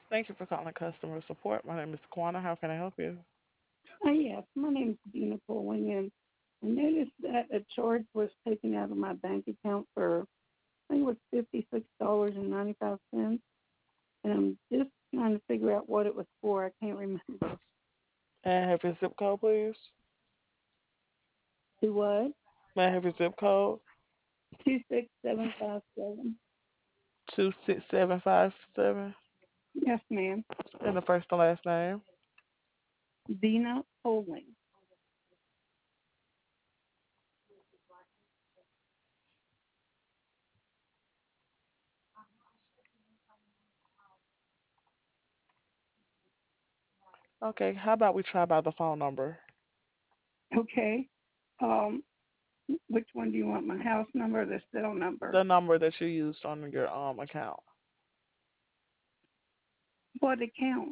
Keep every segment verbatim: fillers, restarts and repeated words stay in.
Thank you for calling customer support. My name is Kwana. How can I help you? Uh, yes, my name's Dina Pulling, and I noticed that a charge was taken out of my bank account for, I think it was fifty-six dollars and ninety-five cents, and I'm just trying to figure out what it was for. I can't remember. May I have your zip code, please? Do what? May I have your zip code? two six seven five seven. Two six seven five seven. Yes, ma'am. And the first and last name. Dina Pulling. Okay, how about we try by the phone number? Okay. Um, which one do you want? My house number or the cell number? The number that you used on your um account. What account?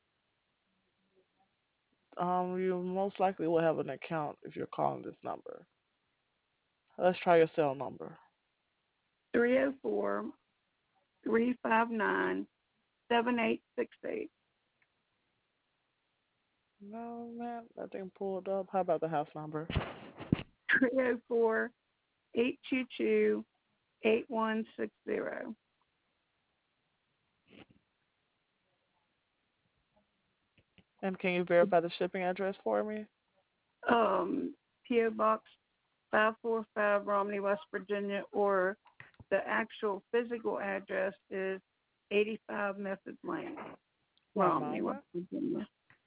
Um, you most likely will have an account if you're calling this number. Let's try your cell number. Three zero four three five nine seven eight six eight. No, man, nothing pulled up. How about the house number? Three zero four eight two two eight one six zero. And can you verify the shipping address for me? Um, P O Box five four five, Romney, West Virginia, or the actual physical address is eighty-five Method Lane, One Romney, West moment. Virginia.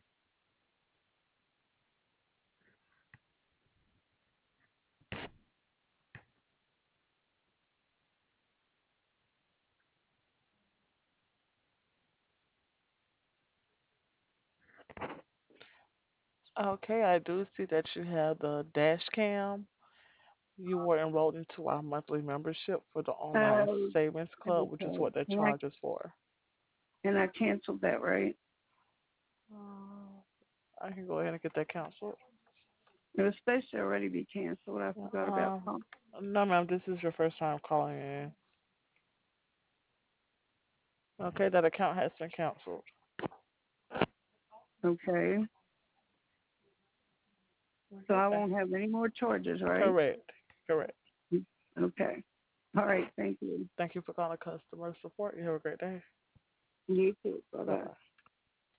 Okay, I do see that you have the dash cam. You were enrolled into our monthly membership for the online Oh, savings club, which is okay. what that And I, charge is for. and I canceled that, right? Uh, I can go ahead and get that canceled. It was supposed to already be canceled. I forgot about Uh, pump. no, ma'am, this is your first time calling in. Okay, that account has been canceled. Okay. So Okay, I thank- won't have any more charges, right? correct, correct. Okay. All right. Thank you. Thank you for calling customer support. You have a great day. You too. Bye Bye bye. bye.